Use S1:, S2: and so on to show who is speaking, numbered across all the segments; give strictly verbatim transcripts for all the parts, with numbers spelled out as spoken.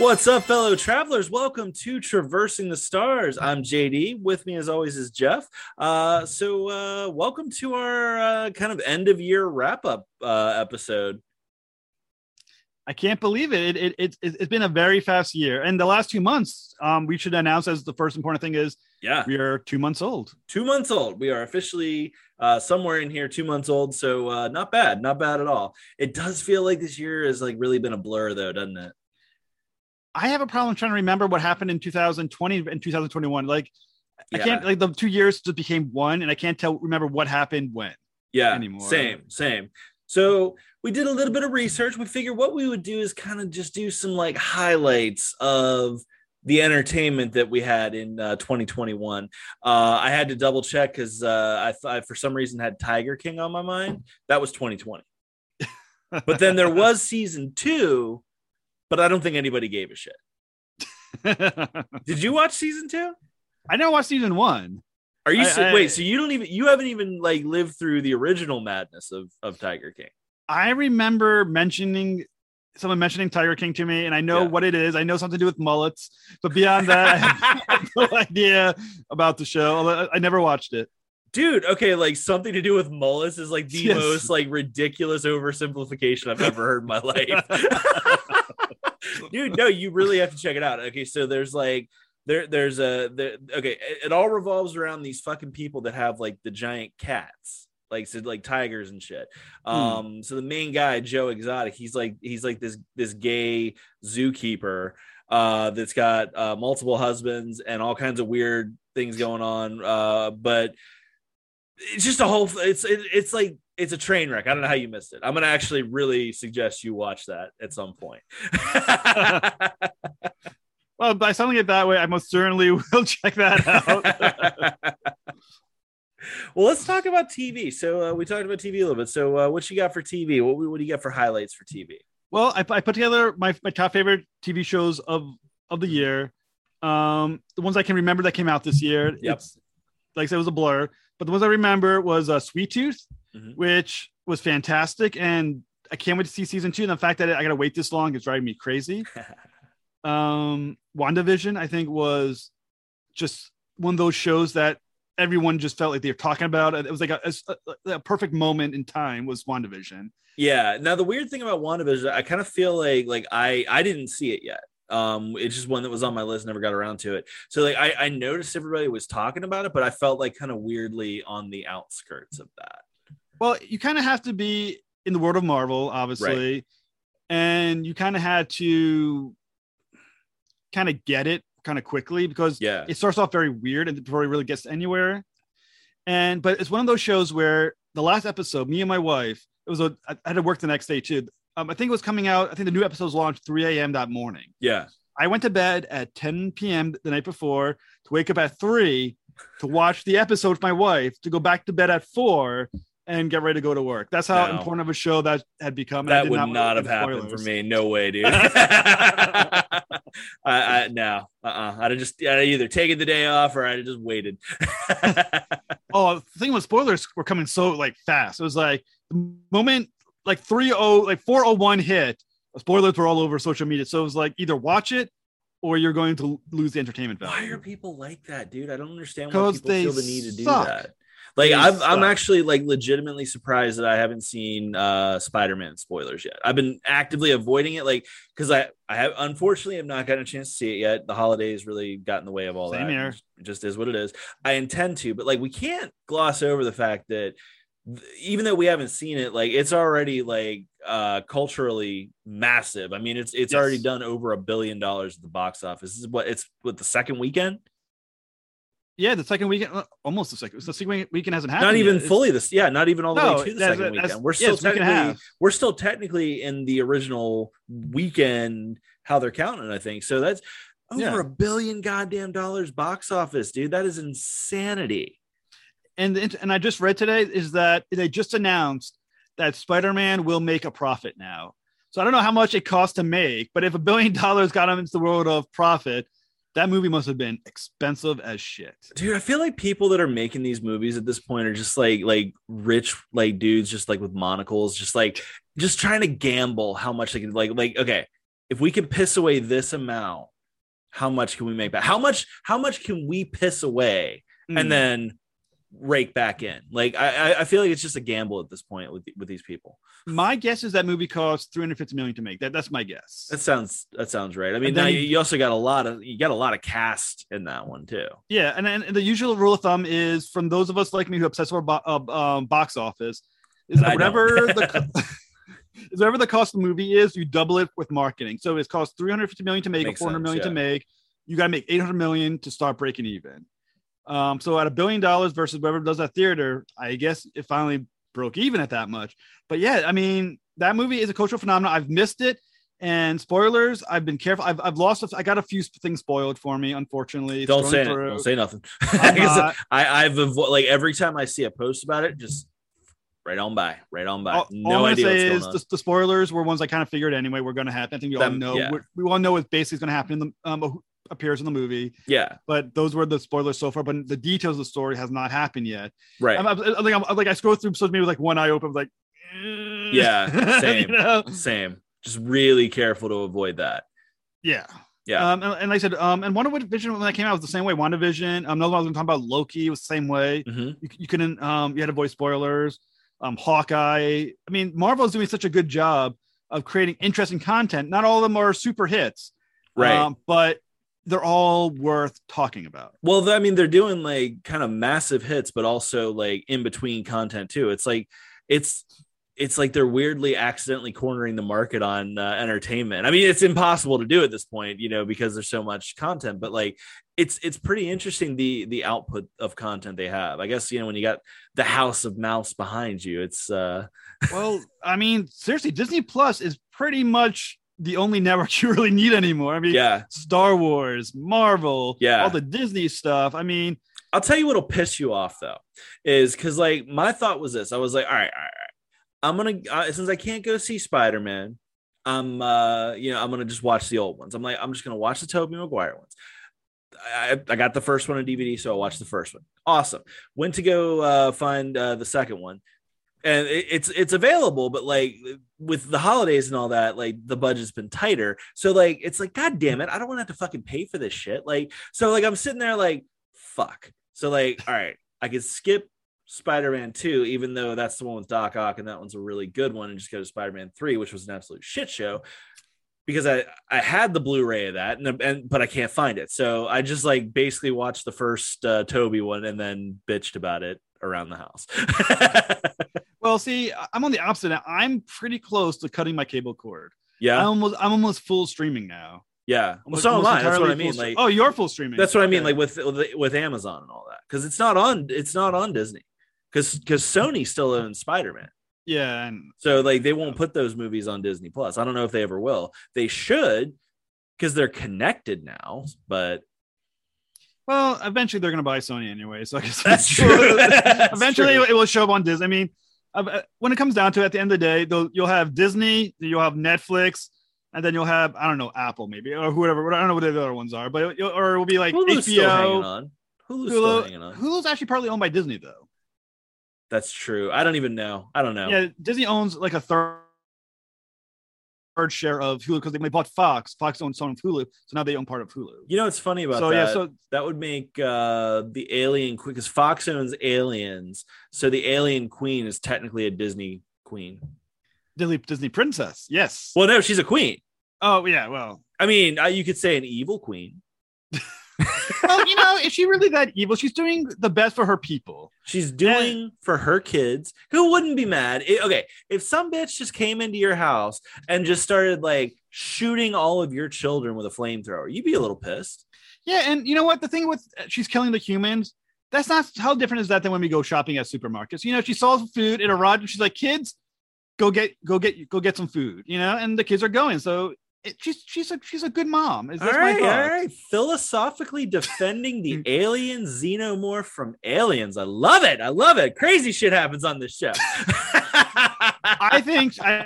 S1: What's up, fellow travelers? Welcome to Traversing the Stars. I'm J D. With me, as always, is Jeff. Uh, so, uh, welcome to our uh, kind of end of year wrap up uh, episode.
S2: I can't believe it. It, it, it. It's been a very fast year. And the last two months, um, we should announce as the first important thing is
S1: yeah,
S2: we are two months old.
S1: Two months old. We are officially uh, somewhere in here, two months old. So uh, not bad. Not bad at all. It does feel like this year has like really been a blur, though, doesn't it?
S2: I have a problem trying to remember what happened in two thousand twenty and two thousand twenty-one. Like, yeah. I can't, like, the two years just became one, and I can't tell, remember what happened when.
S1: Yeah,
S2: anymore.
S1: Same, same. So we did a little bit of research. We figured what we would do is kind of just do some like highlights of the entertainment that we had in uh, twenty twenty-one. Uh, I had to double check because uh, I, I, for some reason, had Tiger King on my mind. That was twenty twenty. But then there was season two. But I don't think anybody gave a shit. Did you watch season two?
S2: I never watched season one.
S1: Are you
S2: I,
S1: so,
S2: I,
S1: wait? So you don't even you haven't even like lived through the original madness of of Tiger King?
S2: I remember mentioning someone mentioning Tiger King to me, and I know yeah. what it is. I know something to do with mullets, but beyond that, I have no idea about the show. I never watched it.
S1: Dude, okay, like something to do with mullets is like the yes. most like ridiculous oversimplification I've ever heard in my life. Dude, no, you really have to check it out. Okay, so there's like there there's a there, okay, it, it all revolves around these fucking people that have like the giant cats, like so, like tigers and shit. Um, mm. So the main guy, Joe Exotic, he's like he's like this this gay zookeeper uh, that's got uh, multiple husbands and all kinds of weird things going on. Uh, but it's just a whole. It's it, it's like. It's a train wreck. I don't know how you missed it. I'm going to actually really suggest you watch that at some point.
S2: Well, by selling it that way, I most certainly will check that out.
S1: Well, let's talk about T V. So uh, we talked about T V a little bit. So uh, what you got for T V? What, what do you got for highlights for T V?
S2: Well, I, I put together my, my top favorite T V shows of, of the year. Um, the ones I can remember that came out this year.
S1: Yep.
S2: It's, like I said, it was a blur. But the ones I remember was uh, Sweet Tooth, mm-hmm. which was fantastic. And I can't wait to see season two. And the fact that I got to wait this long is driving me crazy. um, WandaVision, I think, was just one of those shows that everyone just felt like they were talking about. It was like a, a, a perfect moment in time was WandaVision.
S1: Yeah. Now, the weird thing about WandaVision, I kind of feel like like I, I didn't see it yet. Um, it's just one that was on my list, never got around to it. So like I, I noticed everybody was talking about it, but I felt like kind of weirdly on the outskirts of that.
S2: Well, you kind of have to be in the world of Marvel, obviously, right. And you kind of had to kind of get it kind of quickly because
S1: yeah.
S2: it starts off very weird and before it really gets anywhere. And but it's one of those shows where the last episode, me and my wife, it was a I had to work the next day too. Um, I think it was coming out. I think the new episodes launched three a.m. that morning.
S1: Yeah.
S2: I went to bed at ten p.m. the night before to wake up at three to watch the episode with my wife, to go back to bed at four and get ready to go to work. That's how no. important of a show that had become.
S1: That would not, not have happened for me. No way, dude. I, I, no. Uh-uh. I'd have just I'd either taken the day off or I'd have just waited.
S2: Oh, the thing was, spoilers were coming so like fast. It was like the moment like three oh like four oh one hit, spoilers were all over social media. So it was like either watch it or you're going to lose the entertainment value.
S1: Why are people like that, dude? I don't understand why people feel the need to do
S2: suck.
S1: that. Like I'm, I'm actually like legitimately surprised that I haven't seen uh, Spider-Man spoilers yet. I've been actively avoiding it, like because I, I have unfortunately have not gotten a chance to see it yet. The holidays really got in the way of all
S2: Same
S1: that.
S2: Here.
S1: It just is what it is. I intend to, but like we can't gloss over the fact that even though we haven't seen it, like it's already like uh culturally massive. I mean, it's it's yes. already done over a billion dollars at the box office. This is what it's what the second weekend.
S2: Yeah, the second weekend, almost the second. The second weekend hasn't happened.
S1: Not even
S2: yet.
S1: fully this. Yeah, not even all the
S2: no,
S1: way to the second weekend. We're still
S2: yeah,
S1: technically we're still technically in the original weekend. How they're counting, I think. So that's over yeah. a billion goddamn dollars box office, dude. That is insanity.
S2: And and I just read today is that they just announced that Spider-Man will make a profit now. So I don't know how much it costs to make, but if a billion dollars got them into the world of profit, that movie must have been expensive as shit.
S1: Dude, I feel like people that are making these movies at this point are just like like rich like dudes just like with monocles, just like just trying to gamble how much they can like like okay. if we can piss away this amount, how much can we make back? How much, how much can we piss away mm. and then rake back in? Like, I, I feel like it's just a gamble at this point with, with these people.
S2: My guess is that movie cost three hundred fifty million to make. That that's my guess.
S1: That sounds, that sounds right. I mean, now you, you also got a lot of, you got a lot of cast in that one too.
S2: Yeah. And, and the usual rule of thumb is, from those of us like me who obsess over bo- uh, um, box office, is that whatever the is whatever the cost of the movie is, you double it with marketing. So it's cost three hundred fifty million to make, Makes or four hundred sense, million yeah. to make. You got to make eight hundred million to start breaking even. Um, so at a billion dollars versus whoever does that theater, I guess it finally broke even at that much. But yeah, I mean, that movie is a cultural phenomenon. I've missed it. And spoilers, I've been careful. I've, I've lost, a, I got a few things spoiled for me, unfortunately.
S1: Don't say it. Don't say nothing. I, I've avo- like every time I see a post about it, just right on by, right on by.
S2: All,
S1: no
S2: all
S1: idea
S2: say
S1: what's
S2: is
S1: going on.
S2: The, the spoilers were ones I kind of figured anyway were going to happen. I think we all
S1: Them,
S2: know.
S1: yeah.
S2: We all know what basically is going to happen in the um, appears in the movie.
S1: Yeah.
S2: But those were the spoilers so far. But the details of the story has not happened yet.
S1: Right.
S2: I'm, I'm, I'm, like, I'm like I scroll through social media with like one eye open, I'm like, eh.
S1: yeah, same,
S2: you know?
S1: same. Just really careful to avoid that.
S2: Yeah.
S1: Yeah.
S2: Um, and, and like I said, um, and WandaVision when that came out was the same way. WandaVision, um, another one I was going to talk about, Loki, was the same way.
S1: Mm-hmm.
S2: You, you couldn't, um, you had to avoid spoilers. Um, Hawkeye. I mean, Marvel is doing such a good job of creating interesting content. Not all of them are super hits,
S1: right?
S2: Um, but they're all worth talking about.
S1: Well, I mean, they're doing like kind of massive hits, but also like in between content too. It's like it's. It's like they're weirdly accidentally cornering the market on uh, entertainment. I mean, it's impossible to do at this point, you know, because there's so much content, but like, it's, it's pretty interesting. The, the output of content they have, I guess, you know, when you got the House of Mouse behind you, it's uh,
S2: well, I mean, seriously, Disney Plus is pretty much the only network you really need anymore. I mean,
S1: yeah,
S2: Star Wars, Marvel,
S1: yeah,
S2: all the Disney stuff. I mean,
S1: I'll tell you what'll piss you off though, is because like my thought was this, I was like, all right, all right, I'm gonna uh, since I can't go see Spider-Man, I'm uh you know I'm gonna just watch the old ones. I'm like I'm just gonna watch the Tobey Maguire ones. I, I got the first one on D V D, so I'll watch the first one. Awesome. Went to go uh, find uh, the second one, and it, it's it's available, but like with the holidays and all that, like the budget's been tighter. So like it's like God damn it, I don't want to have to fucking pay for this shit. Like so like I'm sitting there like fuck. So like all right, I could skip Spider-Man two, even though that's the one with Doc Ock and that one's a really good one, and just go to Spider-Man three, which was an absolute shit show because I, I had the Blu-ray of that and, and but I can't find it. So I just like basically watched the first uh, Toby one and then bitched about it around the house.
S2: Well, see, I'm on the opposite. I'm pretty close to cutting my cable cord.
S1: Yeah.
S2: I'm almost I'm almost full streaming now.
S1: Yeah. Well,
S2: Almost-
S1: so am
S2: almost
S1: I. That's what I
S2: entirely
S1: mean.
S2: full
S1: Like,
S2: stre- oh, you're full streaming.
S1: that's what I mean.
S2: Okay.
S1: Like with, with with Amazon and all that, because it's not on. It's not on Disney, because because Sony still owns Spider-Man.
S2: Yeah, and
S1: So like they won't put those movies on Disney Plus. I don't know if they ever will. They should, because they're connected now. But
S2: well, eventually they're gonna buy Sony anyway. So I guess
S1: that's true. That's
S2: eventually
S1: true.
S2: it will show up on Disney. I mean, uh, when it comes down to it, at the end of the day, they'll, you'll have Disney, you'll have Netflix, and then you'll have I don't know Apple maybe or whoever. I don't know what the other ones are, but it, or it will be like
S1: Hulu's
S2: H B
S1: still hanging
S2: O.
S1: on. Hulu's still
S2: Hulu,
S1: hanging on.
S2: Hulu's actually partly owned by Disney though.
S1: That's true. I don't even know. I don't know.
S2: Yeah, Disney owns like a third third share of Hulu because they, they bought Fox. Fox owns some of Hulu, so now they own part of Hulu.
S1: You know what's funny about
S2: So
S1: that?
S2: yeah, so
S1: That would make uh, the Alien Queen, because Fox owns Aliens, so the Alien Queen is technically a Disney queen.
S2: Disney Disney princess, yes.
S1: Well, no, she's a queen.
S2: Oh yeah, well,
S1: I mean, uh, you could say an evil queen.
S2: well, you know, is she really that evil? She's doing the best for her people.
S1: She's doing for her kids. Who wouldn't be mad? It- okay, if some bitch just came into your house and just started like shooting all of your children with a flamethrower, you'd be a little pissed.
S2: Yeah, and you know what? The thing with she's killing the humans. That's not how different is that than when we go shopping at supermarkets. You know, she saw food, it arrived, and she's like, "Kids, go get, go get, go get some food." You know, and the kids are going. So it, she's she's a she's a good mom. Is
S1: All
S2: this
S1: right,
S2: my
S1: all
S2: thought?
S1: right. Philosophically defending the alien xenomorph from aliens. I love it. I love it. Crazy shit happens on this show.
S2: I think I,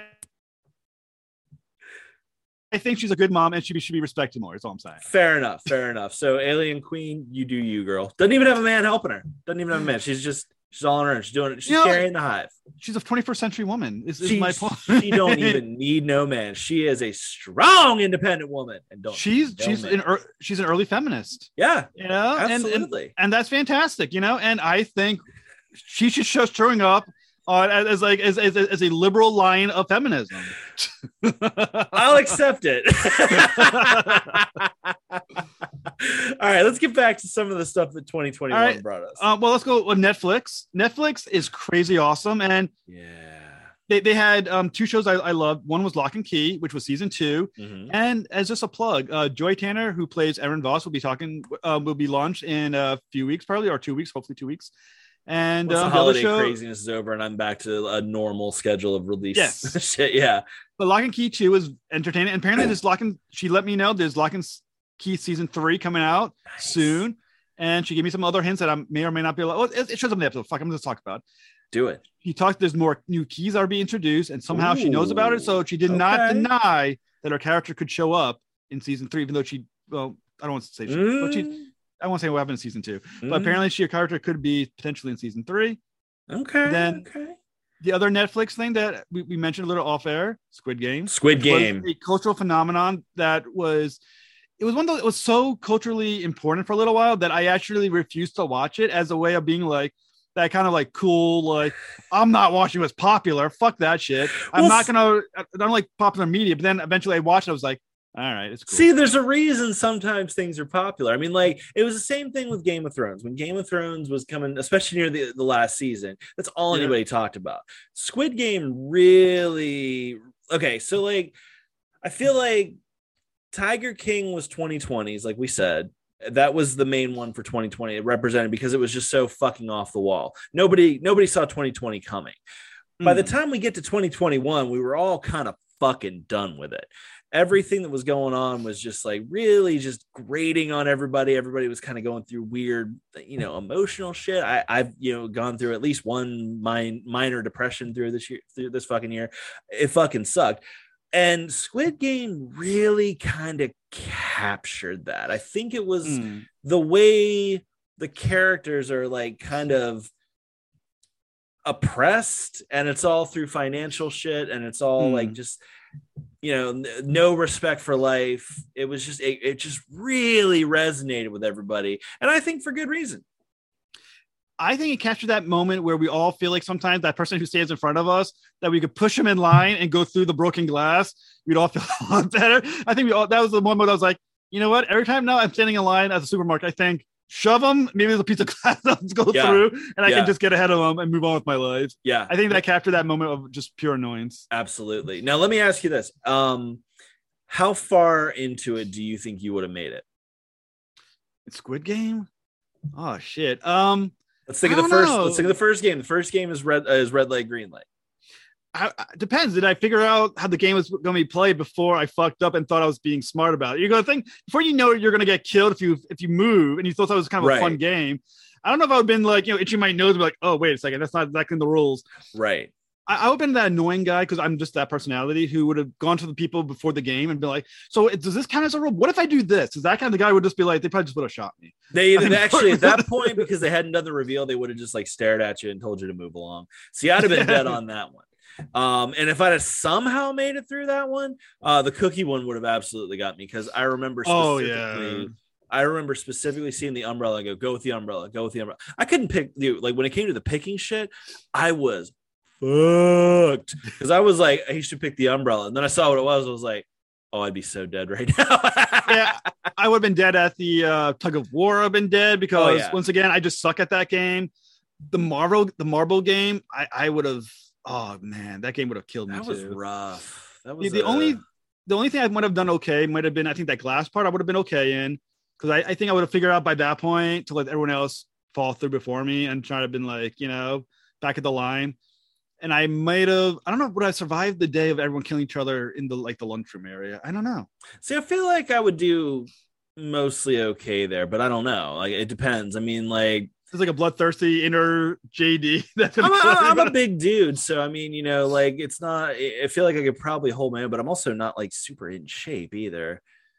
S2: I think she's a good mom and she should be respected more. Is all I'm saying.
S1: Fair enough. Fair enough. So, Alien Queen, you do you, girl. Doesn't even have a man helping her. Doesn't even have a man. She's just She's all on her own. She's doing it. She's
S2: You know,
S1: carrying the hive.
S2: She's a twenty-first century woman. Is, is
S1: She,
S2: my point.
S1: she don't even need no man. She is a strong, independent woman, and don't.
S2: She's
S1: no
S2: she's
S1: man.
S2: an er, she's an early feminist.
S1: Yeah,
S2: you know,
S1: absolutely,
S2: and, and and that's fantastic. You know, and I think she should show showing up on as, as like as, as as a liberal line of feminism.
S1: I'll accept it. All right, let's get back to some of the stuff that twenty twenty-one right. brought us.
S2: Uh, well, let's go with Netflix. Netflix is crazy awesome, and
S1: yeah,
S2: they, they had um, two shows I, I loved. One was Lock and Key, which was season two,
S1: mm-hmm.
S2: and as just a plug, uh, Joy Tanner, who plays Erin Voss, will be talking. Uh, will be launched in a few weeks, probably or two weeks, hopefully two weeks. And
S1: Once
S2: um,
S1: the holiday
S2: show,
S1: craziness is over, and I'm back to a normal schedule of release.
S2: Yes,
S1: shit, yeah.
S2: But Lock and Key two is entertaining, and apparently there's Lock and. She let me know there's Lock and Key season three coming out nice. soon, and she gave me some other hints that I may or may not be able. Well, it, it shows up in the episode. Fuck, I'm just talk about.
S1: Do it.
S2: He talked. There's more new keys that are being introduced, and somehow Ooh, she knows about it. So she did okay. not deny that her character could show up in season three, even though she. Well, I don't want to say. She,
S1: mm.
S2: but she, I won't say what happened in season two,
S1: mm.
S2: but apparently she, her character could be potentially in season three.
S1: Okay.
S2: Then
S1: okay.
S2: the other Netflix thing that we, we mentioned a little off air, Squid Game.
S1: Squid Game,
S2: a cultural phenomenon that was. It was one that was so culturally important for a little while that I actually refused to watch it as a way of being like that kind of like cool, like I'm not watching what's popular. Fuck that shit. I'm well, not gonna. I don't like popular media. But then eventually I watched it. I was like, all right, it's cool.
S1: See, there's a reason sometimes things are popular. I mean, like it was the same thing with Game of Thrones. When Game of Thrones was coming, especially near the, the last season, that's all yeah. anybody talked about. Squid Game really okay. So like, I feel like. Tiger King was twenty twenties, like we said. That was the main one for twenty twenty. It represented because it was just so fucking off the wall. Nobody, nobody saw twenty twenty coming. Mm. By the time we get to twenty twenty-one, we were all kind of fucking done with it. Everything that was going on was just like really just grating on everybody. Everybody was kind of going through weird, you know, emotional shit. I, I've, you know, gone through at least one min- minor depression through this year, through this fucking year. It fucking sucked. And Squid Game really kind of captured that. I think it was mm. the way the characters are like kind of oppressed, and it's all through financial shit, and it's all mm. like just, you know, no respect for life. It was just, it, it just really resonated with everybody. And I think for good reason.
S2: I think it captured that moment where we all feel like sometimes that person who stands in front of us, that we could push him in line and go through the broken glass. We'd all feel a lot better. I think we all, that was the moment I was like, you know what? Every time now I'm standing in line at the supermarket, I think, shove them. Maybe there's a piece of glass that go yeah. through and I yeah. can just get ahead of them and move on with my life.
S1: Yeah.
S2: I think that captured that moment of just pure annoyance.
S1: Absolutely. Now, let me ask you this. Um, how far into it do you think you would have made it?
S2: It's Squid Game? Oh, shit. Um,
S1: Let's think of the first. Know. Let's think of the first game. The first game is red. Uh, is red light, green light.
S2: I, I, depends. Did I figure out how the game was going to be played before I fucked up and thought I was being smart about it? You're going to think before you know it, you're going to get killed if you if you move, and you thought that was kind of right. a fun game. I don't know if I would have been like, you know, itching my nose and be like, oh wait a second, that's not exactly the rules.
S1: Right.
S2: I, I would have been that annoying guy because I'm just that personality who would have gone to the people before the game and be like, so does this count as a rule? What if I do this? Is that kind of the guy who would just be like, they probably just would have shot me.
S1: They, they actually at that point, because they hadn't done the reveal, they would have just like stared at you and told you to move along. See, I'd have been dead on that one. Um, and if I'd have somehow made it through that one, uh, the cookie one would have absolutely got me because I remember specifically. Oh, yeah. I remember specifically seeing the umbrella and go, go with the umbrella, go with the umbrella. I couldn't pick, dude, like when it came to the picking shit, I was fucked because I was like, I should pick the umbrella. And then I saw what it was. I was like, oh, I'd be so dead right now.
S2: Yeah, I would have been dead at the uh, tug of war. I've been dead because oh, yeah. once again, I just suck at that game. The marble, the marble game, I, I would have, oh man, that game would have killed me.
S1: That was
S2: too.
S1: rough. That was
S2: the, the
S1: a...
S2: only, the only thing I might have done okay might have been, I think that glass part I would have been okay in. Because I, I think I would have figured out by that point to let everyone else fall through before me and try to have been like, you know, back at the line. And I might have, I don't know, would I survive the day of everyone killing each other in the like the lunchroom area? I don't know.
S1: See, I feel like I would do mostly okay there, but I don't know. Like it depends. I mean, like
S2: it's like a bloodthirsty inner J D. That's
S1: I'm, a, I'm a big dude, so I mean, you know, like it's not. I feel like I could probably hold my own, but I'm also not like super in shape either.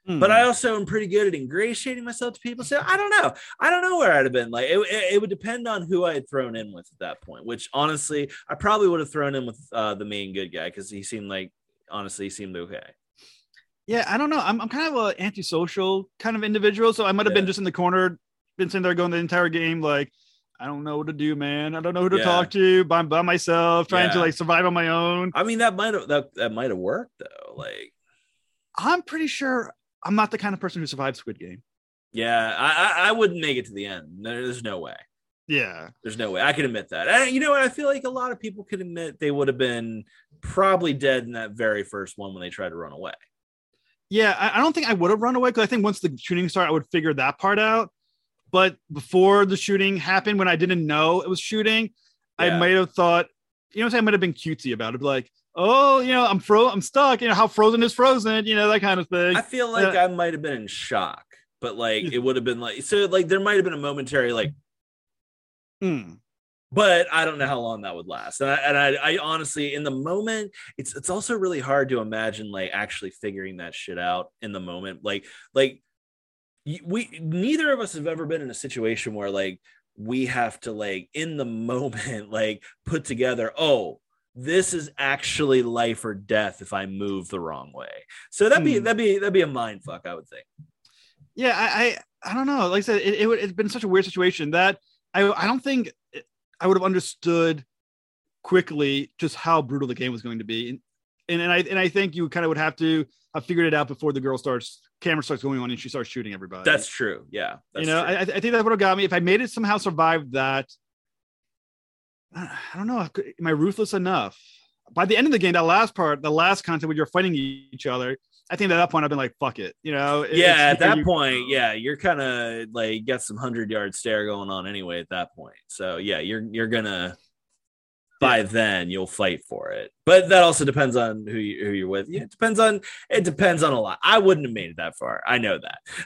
S2: Hmm.
S1: But I also am pretty good at ingratiating myself to people. So I don't know. I don't know where I'd have been. Like it, it, it would depend on who I had thrown in with at that point, which honestly, I probably would have thrown in with uh, the main good guy because he seemed like, honestly, he seemed okay.
S2: Yeah, I don't know. I'm, I'm kind of an antisocial kind of individual. So I might have
S1: Yeah.
S2: been just in the corner, been sitting there going the entire game like, I don't know what to do, man. I don't know who to
S1: Yeah.
S2: talk to by, by myself, trying
S1: Yeah.
S2: to like survive on my own.
S1: I mean, that might have that, that might have worked though. Like,
S2: I'm pretty sure I'm not the kind of person who survived Squid Game.
S1: yeah, I, I I wouldn't make it to the end. There's no way.
S2: Yeah.
S1: There's no way. I can admit that. And you know what? I feel like a lot of people could admit they would have been probably dead in that very first one when they tried to run away.
S2: Yeah, I, I don't think I would have run away because I think once the shooting started, I would figure that part out. But before the shooting happened, when I didn't know it was shooting,
S1: Yeah.
S2: I might have thought, you know, what I'm saying? I might have been cutesy about it, like, oh, you know, I'm fro, I'm stuck. You know, how frozen is frozen. You know, that kind of thing.
S1: I feel like
S2: Uh,
S1: I might have been in shock, but like it would have been like so. Like there might have been a momentary like,
S2: hmm.
S1: but I don't know how long that would last. And I, and I, I honestly, in the moment, it's it's also really hard to imagine like actually figuring that shit out in the moment. Like like we neither of us have ever been in a situation where like we have to like in the moment like put together, oh, this is actually life or death if I move the wrong way. So that'd be
S2: Hmm.
S1: that'd be that'd be a mind fuck, I would think.
S2: Yeah, I, I, I don't know. Like I said, it, it would, it's been such a weird situation that I, I don't think I would have understood quickly just how brutal the game was going to be. And, and, and I, and I think you kind of would have to have figured it out before the girl starts, camera starts going on and she starts shooting everybody.
S1: That's true. Yeah. That's
S2: you know,
S1: true.
S2: I, I think that would have got me if I made it somehow survive that. I don't know. Am I ruthless enough? By the end of the game, that last part, the last content when you're fighting each other, I think at that point I've been like, fuck it. You know? It-
S1: yeah,
S2: it's
S1: at
S2: here
S1: that
S2: you
S1: point,
S2: go.
S1: yeah, you're kind of like got some hundred yard stare going on anyway at that point. So yeah, you're you're gonna by then you'll fight for it. But that also depends on who you who you're with. Yeah, it depends on it depends on a lot. I wouldn't have made it that far. I know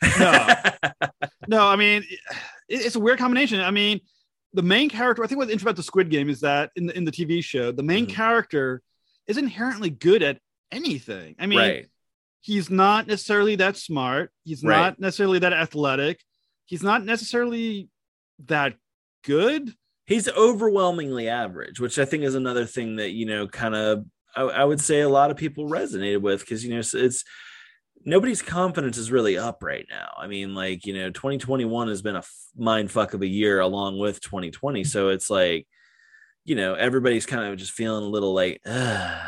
S1: that.
S2: No, I mean, it, it's a weird combination. I mean, the main character, I think what's interesting about the Squid Game is that in the, in the T V show, the main
S1: Mhm.
S2: character is inherently good at anything. I mean,
S1: right.
S2: he's not necessarily that smart. He's
S1: Right.
S2: not necessarily that athletic. He's not necessarily that good.
S1: He's overwhelmingly average, which I think is another thing that, you know, kind of, I, I would say a lot of people resonated with because, you know, it's, it's nobody's confidence is really up right now. I mean, like, you know, twenty twenty-one has been a f- mind fuck of a year along with twenty twenty. So it's like, you know, everybody's kind of just feeling a little like, Ugh.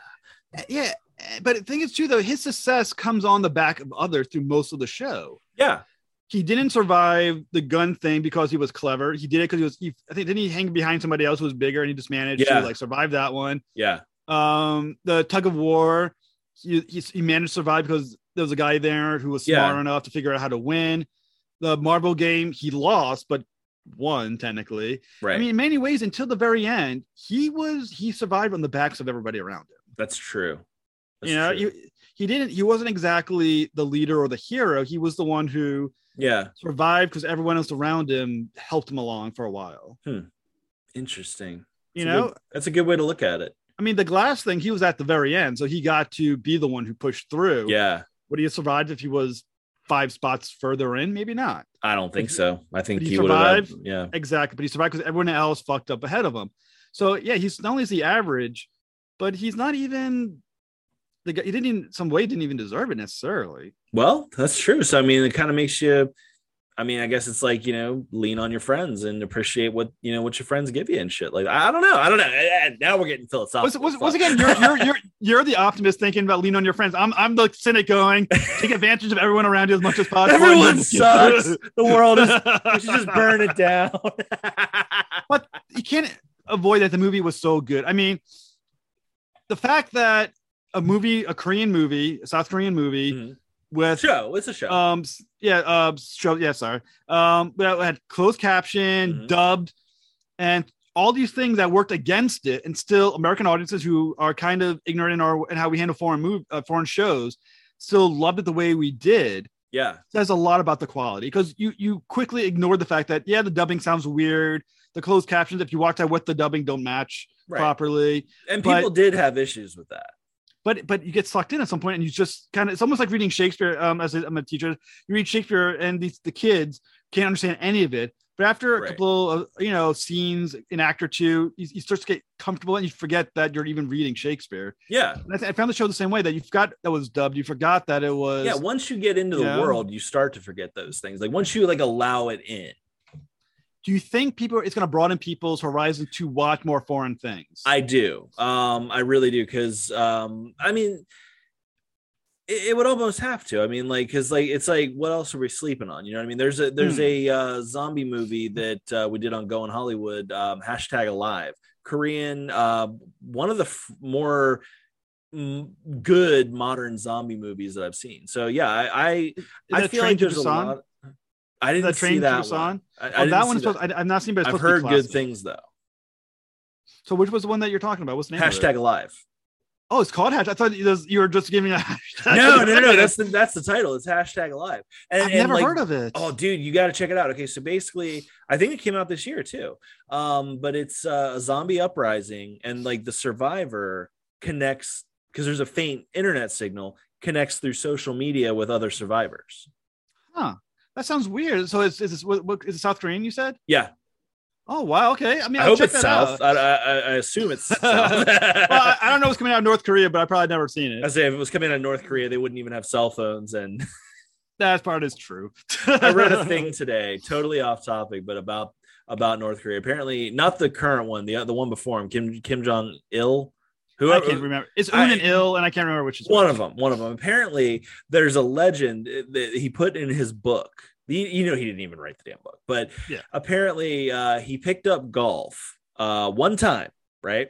S2: Yeah. But the thing is, too, though, his success comes on the back of others through most of the show.
S1: yeah,
S2: He didn't survive the gun thing because he was clever. He did it because he was, he, I think, didn't he hang behind somebody else who was bigger and he just managed
S1: Yeah.
S2: to like survive that one?
S1: yeah,
S2: Um, the tug of war, he, he, he managed to survive because there was a guy there who was smart
S1: Yeah.
S2: enough to figure out how to win. The marble game, he lost, but won technically.
S1: right.
S2: I mean, in many ways, until the very end, he was he survived on the backs of everybody around him.
S1: That's true. That's
S2: you know,
S1: true.
S2: he, he didn't. He wasn't exactly the leader or the hero. He was the one who
S1: yeah,
S2: survived because everyone else around him helped him along for a while.
S1: interesting.
S2: You
S1: That's a
S2: know,
S1: good- that's a good way to look at it.
S2: I mean, the glass thing, he was at the very end, so he got to be the one who pushed through.
S1: Yeah,
S2: Would he have survived if he was five spots further in? Maybe not.
S1: I don't think so. I think
S2: But he
S1: he would have.
S2: survived?
S1: Yeah,
S2: Exactly. But he survived because everyone else fucked up ahead of him. So yeah, he's not only is he average, but he's not even the guy. He didn't even some way didn't even deserve it necessarily.
S1: well, that's true. So I mean, it kind of makes you. I mean, I guess it's like, you know, lean on your friends and appreciate what, you know, what your friends give you and shit. Like, I don't know. I don't know. Eh, eh, Now we're getting philosophical.
S2: Once, once, once again, you're, you're you're you're the optimist thinking about lean on your friends. I'm I'm the cynic going take advantage of everyone around you as much as possible.
S1: Everyone sucks. The world is, we should just burn it down.
S2: But you can't avoid that the movie was so good. I mean, the fact that a movie, a Korean movie, a South Korean movie
S1: Mhm.
S2: with
S1: Show. It's a show.
S2: um s- yeah uh show yeah sorry um but it had closed caption,
S1: Mhm.
S2: dubbed, and all these things that worked against it, and still American audiences who are kind of ignorant in our in how we handle foreign move uh, foreign shows still loved it the way we did.
S1: yeah.
S2: Says a lot about the quality because you you quickly ignored the fact that yeah the dubbing sounds weird, the closed captions if you watch that with the dubbing don't match
S1: Right.
S2: properly.
S1: And
S2: but-
S1: people did have issues with that.
S2: but but you get sucked in at some point, and you just kind of, it's almost like reading Shakespeare. Um, as a, I'm a teacher, you read Shakespeare, and these the kids can't understand any of it. But after a right. couple of you know scenes, an act or two, you, you start to get comfortable, and you forget that you're even reading Shakespeare.
S1: Yeah,
S2: and I, th- I found the show the same way. That you forgot that was dubbed. You forgot that it was.
S1: Yeah, once you get into the know, world, you start to forget those things. Like once you like allow it in.
S2: Do you think people it's going to broaden people's horizon to watch more foreign things?
S1: I do. Um, I really do. Cause um, I mean, it, it would almost have to, I mean, like, cause like, it's like, what else are we sleeping on? You know what I mean? There's a, there's hmm. a uh, zombie movie that uh, we did on Going Hollywood, um, hashtag Alive, Korean, uh, one of the f- more good modern zombie movies that I've seen. So yeah, I, I, I feel like there's a lot. I didn't see that one. I, I
S2: oh, that one is supposed. I, I've not seen, but it's
S1: I've heard good things though.
S2: So, which was the one that you're talking about? What's the name?
S1: Hashtag Alive.
S2: Oh, it's called hashtag. I thought you were just giving a hashtag.
S1: No, no, no, no. That's the that's the title. It's hashtag Alive.
S2: And, I've and never like, heard of it.
S1: Oh, dude, you got to check it out. Okay, so basically, I think it came out this year too. Um, but it's uh, a zombie uprising, and like the survivor connects because there's a faint internet signal connects through social media with other survivors.
S2: Huh. That sounds weird. So is, is this what, what is it South Korean you said?
S1: Yeah.
S2: Oh wow. Okay. I mean,
S1: I
S2: I'll
S1: hope it's South. I, I, I assume it's South.
S2: Well, I, I don't know what's coming out of North Korea, but I probably never seen it.
S1: I say if it was coming out of North Korea, they wouldn't even have cell phones, and
S2: that part is true.
S1: I read a thing today, totally off topic, but about about North Korea. Apparently, not the current one, the the one before him, Kim Kim Jong Il.
S2: Whoever, I can't remember. It's Un and Il, and I can't remember which is
S1: one
S2: which.
S1: of them. One of them. Apparently, there's a legend that he put in his book. You know, he didn't even write the damn book, but
S2: yeah.
S1: apparently uh, he picked up golf uh, one time, right?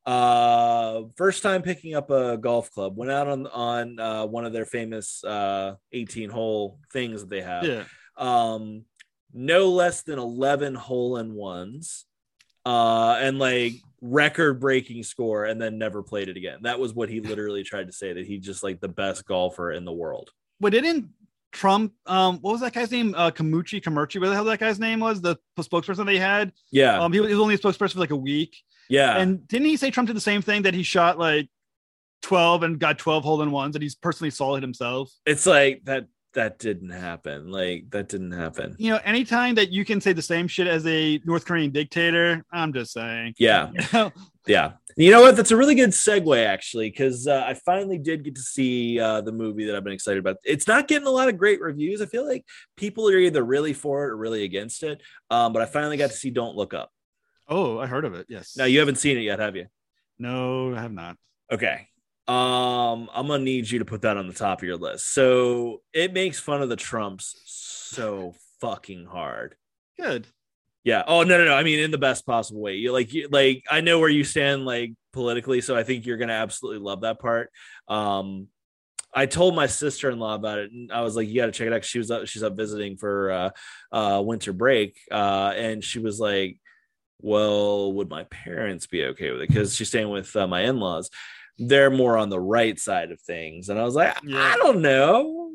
S1: Uh, first time picking up a golf club, went out on on uh, one of their famous uh, eighteen hole things that they have.
S2: Yeah.
S1: Um, no less than eleven hole in ones. Uh, and like record breaking score, and then never played it again. That was what he literally tried to say, that he's just like the best golfer in the world.
S2: But didn't Trump, um, what was that guy's name? Uh, Kamuchi, Kamerchi, what the hell that guy's name was? The spokesperson they had?
S1: Yeah.
S2: Um, he was, he was only a spokesperson for like a week.
S1: Yeah.
S2: And didn't he say Trump did the same thing, that he shot like twelve and got twelve hole in ones, and he's personally saw it himself?
S1: It's like that. That didn't happen. Like that didn't happen.
S2: You know, anytime that you can say the same shit as a North Korean dictator, I'm just saying.
S1: Yeah.
S2: You know?
S1: Yeah. You know what? That's a really good segue, actually, because uh, I finally did get to see uh, the movie that I've been excited about. It's not getting a lot of great reviews. I feel like people are either really for it or really against it. Um, but I finally got to see Don't Look Up.
S2: Oh, I heard of it. Yes.
S1: Now, you haven't seen it yet, have you?
S2: No, I have not.
S1: Okay. Um, I'm gonna need you to put that on the top of your list. So it makes fun of the Trumps so fucking hard.
S2: Good.
S1: Yeah. Oh no, no, no. I mean, in the best possible way. You like, you like. I know where you stand, like politically, so I think you're gonna absolutely love that part. Um, I told my sister-in-law about it, and I was like, "You got to check it out." She was up. She's up visiting for uh, uh, winter break, uh, and she was like, "Well, would my parents be okay with it?" Because she's staying with uh, my in-laws. They're more on the right side of things. And I was like, yeah. I don't know.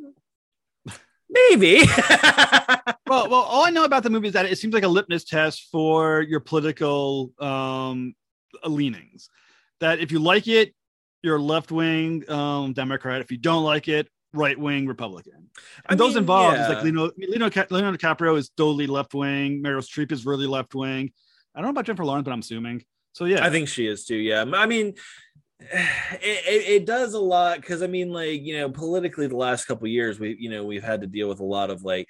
S1: Maybe.
S2: well, well, all I know about the movie is that it seems like a litmus test for your political um, leanings. That if you like it, you're left-wing um, Democrat. If you don't like it, right-wing Republican. And I those mean, involved yeah. is like Leonardo, Leonardo DiCaprio is totally left-wing. Meryl Streep is really left-wing. I don't know about Jennifer Lawrence, but I'm assuming. So, yeah.
S1: I think she is too, yeah. I mean... It, it, it does a lot because I mean, like, you know, politically the last couple of years we you know we've had to deal with a lot of like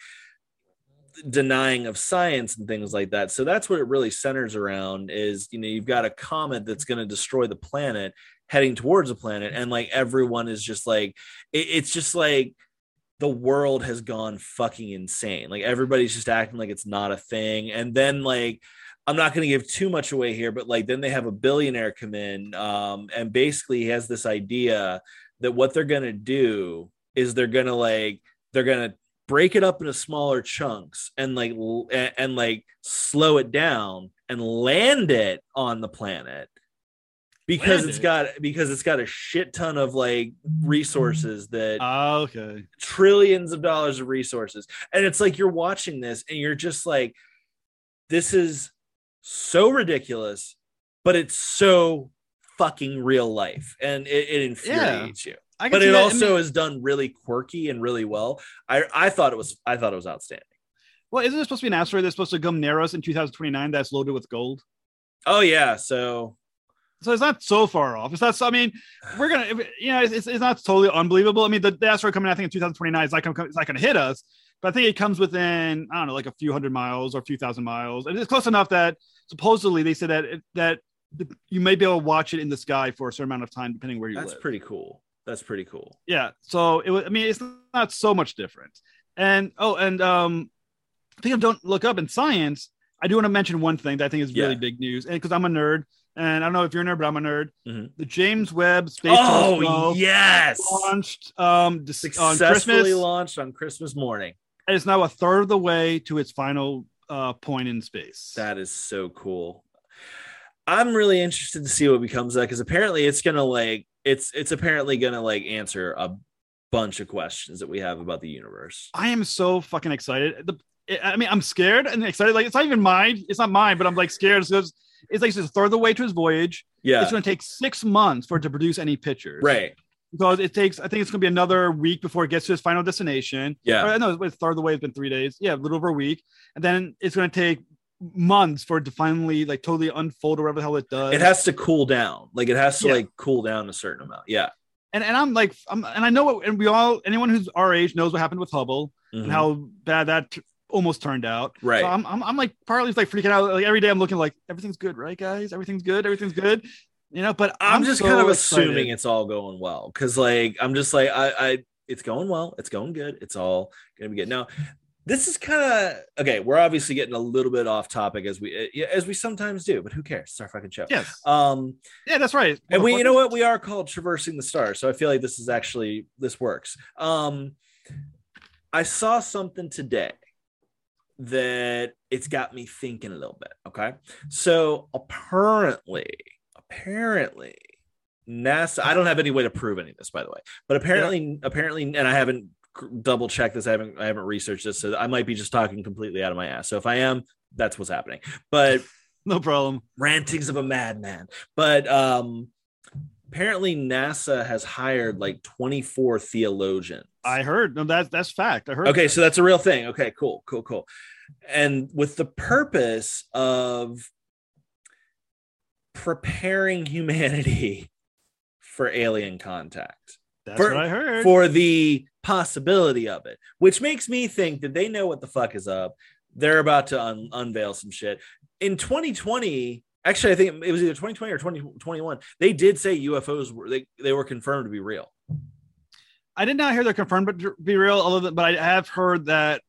S1: denying of science and things like that. So that's what it really centers around is, you know, you've got a comet that's going to destroy the planet heading towards the planet, and like everyone is just like it, it's just like the world has gone fucking insane. Like everybody's just acting like it's not a thing, and then like I'm not going to give too much away here, but like then they have a billionaire come in um, and basically he has this idea that what they're going to do is they're going to like, they're going to break it up into smaller chunks and like, and, and like slow it down and land it on the planet because land it's it. got, because it's got a shit ton of like resources that
S2: oh, okay.
S1: trillions of dollars of resources. And it's like, you're watching this and you're just like, this is so ridiculous, but it's so fucking real life, and it, it infuriates yeah. you. But it also I mean, is done really quirky and really well. I I thought it was I thought it was outstanding.
S2: Well, isn't it supposed to be an asteroid that's supposed to come near us in two thousand twenty-nine that's loaded with gold?
S1: Oh yeah, so
S2: so it's not so far off. It's not. I mean, we're gonna, you know, it's, it's not totally unbelievable. I mean, the, the asteroid coming, I think in two thousand twenty-nine is not gonna it's not gonna hit us, but I think it comes within I don't know, like a few hundred miles or a few thousand miles, and it's close enough that supposedly they said that it, that you may be able to watch it in the sky for a certain amount of time depending where you
S1: that's
S2: live.
S1: That's pretty cool. That's pretty cool.
S2: Yeah. So it was. I mean, it's not so much different. And oh, and um, I think I don't look up in science. I do want to mention one thing that I think is really yeah. big news, and because I'm a nerd, and I don't know if you're a nerd, but I'm a nerd. Mm-hmm. The James Webb Space
S1: oh,
S2: Telescope
S1: Oh yes,
S2: launched um
S1: successfully
S2: on Christmas,
S1: launched on Christmas morning,
S2: and it's now a third of the way to its final uh, point in space.
S1: That is so cool. I'm really interested to see what becomes of that because apparently it's gonna like it's it's apparently gonna like answer a bunch of questions that we have about the universe.
S2: I am so fucking excited. The, I mean, I'm scared and excited. Like it's not even mine. It's not mine, but I'm like scared because it's like it's a third of the way to his voyage.
S1: Yeah,
S2: it's going to take six months for it to produce any pictures.
S1: Right.
S2: Because it takes, I think it's going to be another week before it gets to its final destination.
S1: Yeah.
S2: Or, no, it's third of the way. It's been three days. Yeah, a little over a week, and then it's going to take months for it to finally like totally unfold or whatever the hell it does.
S1: It has to cool down. Like it has to
S2: yeah.
S1: like cool down a certain amount. Yeah.
S2: And and I'm like, I'm, and I know what, and we all, anyone who's our age knows what happened with Hubble mm-hmm. and how bad that t- almost turned out.
S1: Right.
S2: So I'm, I'm, I'm like partly like freaking out. Like every day I'm looking like everything's good, right, guys? Everything's good. Everything's good. You know, but
S1: I'm,
S2: I'm
S1: just
S2: so
S1: kind of
S2: excited.
S1: assuming it's all going well because like I'm just like I, I, it's going well. It's going good. It's all gonna be good. Now, this is kind of okay. We're obviously getting a little bit off topic as we as we sometimes do, but who cares? It's our fucking show.
S2: Yes.
S1: Um.
S2: Yeah, that's right.
S1: And we, you know what, we are called Traversing the Stars, so I feel like this is actually this works. Um, I saw something today that it's got me thinking a little bit. Okay, so apparently, apparently, NASA. I don't have any way to prove any of this, by the way, but apparently, yeah. apparently, and I haven't double check this. I haven't I haven't researched this, so I might be just talking completely out of my ass. So if I am, that's what's happening. But
S2: no problem.
S1: Rantings of a madman. But um apparently NASA has hired like twenty-four theologians.
S2: I heard. No, that's that's fact. I heard.
S1: Okay,
S2: that.
S1: So that's a real thing. Okay, cool, cool, cool. And with the purpose of preparing humanity for alien contact.
S2: That's
S1: for,
S2: what I heard.
S1: For the possibility of it, which makes me think that they know what the fuck is up. They're about to un- unveil some shit. In twenty twenty, actually, I think it was either twenty twenty or twenty twenty-one, they did say U F Os were, they, they were confirmed to be real.
S2: I did not hear they're confirmed to be real, other than, but I have heard that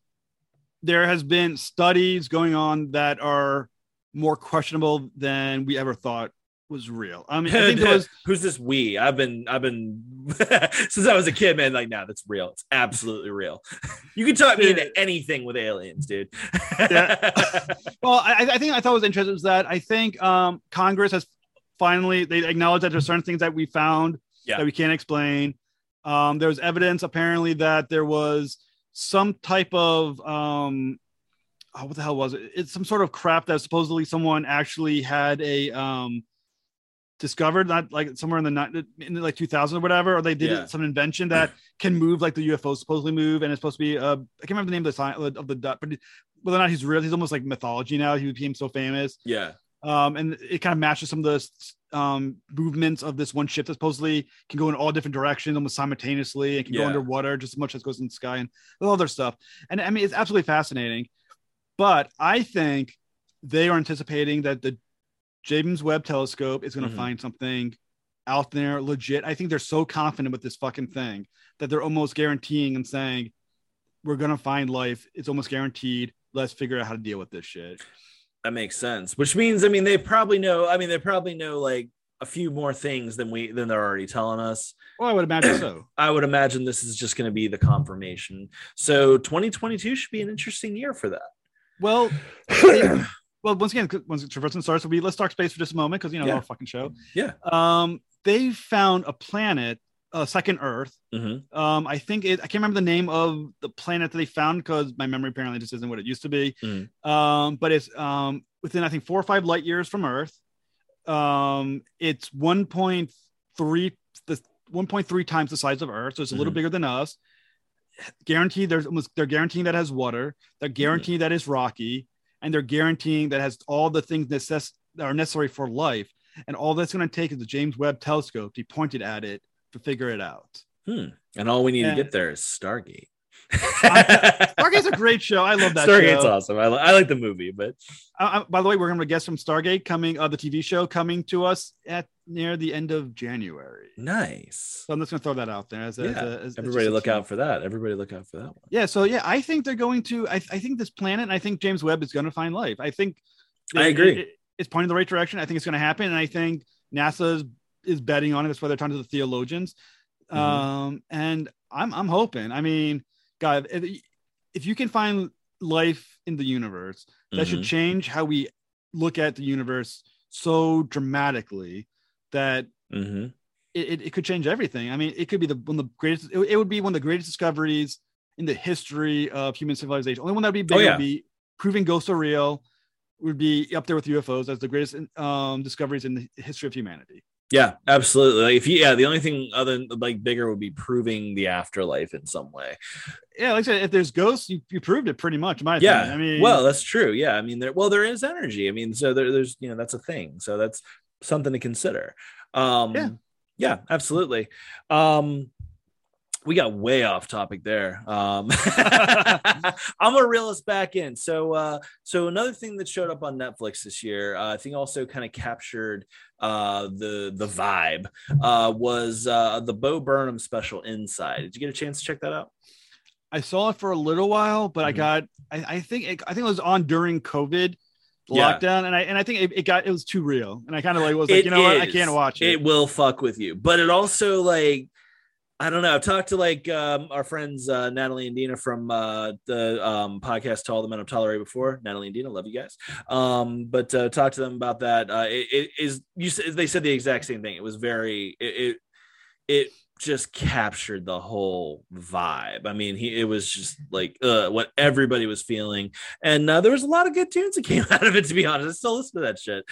S2: there has been studies going on that are more questionable than we ever thought was real. I mean, I think there was
S1: who's this we? I've been I've been since I was a kid, man. Like, nah, that's real. It's absolutely real. You can talk me into anything with aliens, dude.
S2: Yeah. Well, I, I think I thought was interesting was that I think um, Congress has finally they acknowledged that there's certain things that we found
S1: yeah.
S2: that we can't explain. Um, there was evidence apparently that there was some type of um, oh, what the hell was it? It's some sort of crap that supposedly someone actually had a um, discovered, not like somewhere in the in the, like two thousand or whatever, or they did yeah. some invention that can move like the U F Os supposedly move, and it's supposed to be uh, I can't remember the name of the sign of the but whether or not he's real, he's almost like mythology now. He became so famous.
S1: Yeah.
S2: Um, and it kind of matches some of the um movements of this one ship that supposedly can go in all different directions almost simultaneously and can yeah. go underwater just as much as goes in the sky and all other stuff. And I mean, it's absolutely fascinating. But I think they are anticipating that the James Webb Telescope is going to mm-hmm. find something out there legit. I think they're so confident with this fucking thing that they're almost guaranteeing and saying, we're going to find life. It's almost guaranteed. Let's figure out how to deal with this shit.
S1: That makes sense. Which means, I mean, they probably know, I mean, they probably know like a few more things than we, than they're already telling us.
S2: Well, I would imagine so.
S1: I would imagine this is just going to be the confirmation. So twenty twenty-two should be an interesting year for that.
S2: Well, well, once again, once Traversing Stars, we let's talk space for just a moment because you know
S1: yeah.
S2: our fucking show.
S1: Yeah.
S2: Um, they found a planet, a second Earth.
S1: Mm-hmm.
S2: Um, I think it. I can't remember the name of the planet that they found because my memory apparently just isn't what it used to be.
S1: Mm.
S2: Um, but it's um within I think four or five light years from Earth. Um, it's one point three the one point three times the size of Earth, so it's a little
S1: Mhm.
S2: bigger than us. Guaranteed, there's almost they're guaranteeing that it has water. They're guaranteeing that it's rocky, and they're guaranteeing that it has all the things necess- that are necessary for life. And all that's going to take is the James Webb Telescope to be pointed at it to figure it out.
S1: Hmm. And all we need
S2: And-
S1: to get there is Stargate.
S2: Stargate's a great show. I love that
S1: Stargate's
S2: show.
S1: awesome. I, li- I like the movie, but
S2: Uh, uh, by the way, we're going to guess from Stargate coming, uh, the T V show coming to us at near the end of January.
S1: nice.
S2: So I'm just going to throw that out there. As, a,
S1: Yeah.
S2: as, a, as as
S1: Everybody
S2: just a
S1: look
S2: tease.
S1: out for that. Everybody look out for that one.
S2: Yeah. So yeah, I think they're going to. I, I think this planet. And I think James Webb is going to find life. I think.
S1: I
S2: it-
S1: agree.
S2: it- it- it's pointing in the right direction. I think it's going to happen, and I think NASA is, is betting on it. That's why they're talking to the theologians.
S1: Mhm.
S2: Um, and I'm I'm hoping. I mean, God, if, if you can find life in the universe, that should
S1: Mhm.
S2: change how we look at the universe so dramatically that
S1: Mhm.
S2: it, it, it could change everything. I mean, it could be the one of the greatest. It, it would be one of the greatest discoveries in the history of human civilization. Only one that would be big
S1: Oh, yeah.
S2: would be proving ghosts are real. Would be up there with U F Os as the greatest um, discoveries in the history of humanity.
S1: Yeah, absolutely. Like if you, yeah, the only thing other than like bigger would be proving the afterlife in some way.
S2: Yeah, like I said, if there's ghosts, you, you proved it pretty much. In my
S1: Yeah.
S2: opinion. I mean,
S1: well, that's true. Yeah. I mean, there, well, there is energy. I mean, so there, there's, you know, that's a thing. So that's something to consider. Um,
S2: Yeah.
S1: yeah, absolutely. Um, we got way off topic there. Um, I'm gonna reel us back in. So, uh, so another thing that showed up on Netflix this year, uh, I think also kind of captured uh, the the vibe, uh, was uh, the Bo Burnham special Inside. Did you get a chance to check that out?
S2: I saw it for a little while, but I
S1: Mhm.
S2: got, I, I think, it, I think it was on during COVID
S1: Yeah.
S2: lockdown, and I and I think it, it got, it was too real, and I kind of like was like,
S1: It
S2: you know what, I
S1: is.
S2: can't watch it.
S1: It will fuck with you, but it also like. I don't know. I've talked to like um, our friends uh, Natalie and Dina from uh, the um, podcast "To All the Men I've Tolerated Before." Natalie and Dina, love you guys. Um, but uh, talk to them about that. Uh, it, it is you. Said, they said the exact same thing. It was very. It, it it just captured the whole vibe. I mean, he it was just like uh, what everybody was feeling, and uh, there was a lot of good tunes that came out of it. To be honest, I still listen to that shit.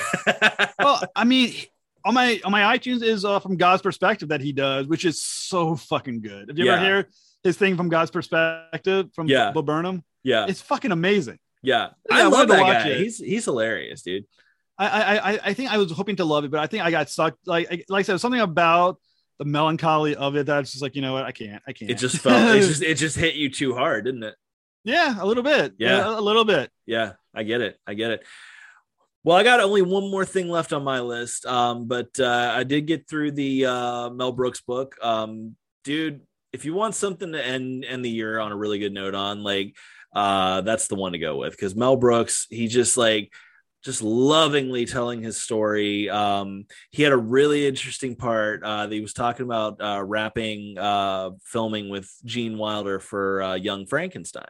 S2: Well, I mean, on my on my iTunes is uh, from God's Perspective that he does, which is so fucking good. If you ever
S1: Yeah.
S2: hear his thing from God's Perspective from
S1: Yeah.
S2: Bo Burnham,
S1: yeah,
S2: it's fucking amazing.
S1: yeah.
S2: Yeah,
S1: I
S2: I
S1: love
S2: wanted to
S1: that
S2: watch
S1: guy.
S2: it.
S1: He's he's hilarious, dude.
S2: I I I- I think I was hoping to love it, but I think I got sucked. Like I- like I said, something about the melancholy of it that's just like, you know what, I can't, I can't.
S1: It just felt. It just it just hit you too hard, didn't it?
S2: yeah, a little bit.
S1: Yeah.
S2: a, a little bit.
S1: Yeah, I get it. I get it. Well, I got only one more thing left on my list, um, but uh, I did get through the uh, Mel Brooks book. Um, dude, if you want something to end end the year on a really good note on, like, uh, that's the one to go with, because Mel Brooks, he just like just lovingly telling his story. Um, he had a really interesting part uh, that he was talking about uh, wrapping uh, filming with Gene Wilder for uh, Young Frankenstein,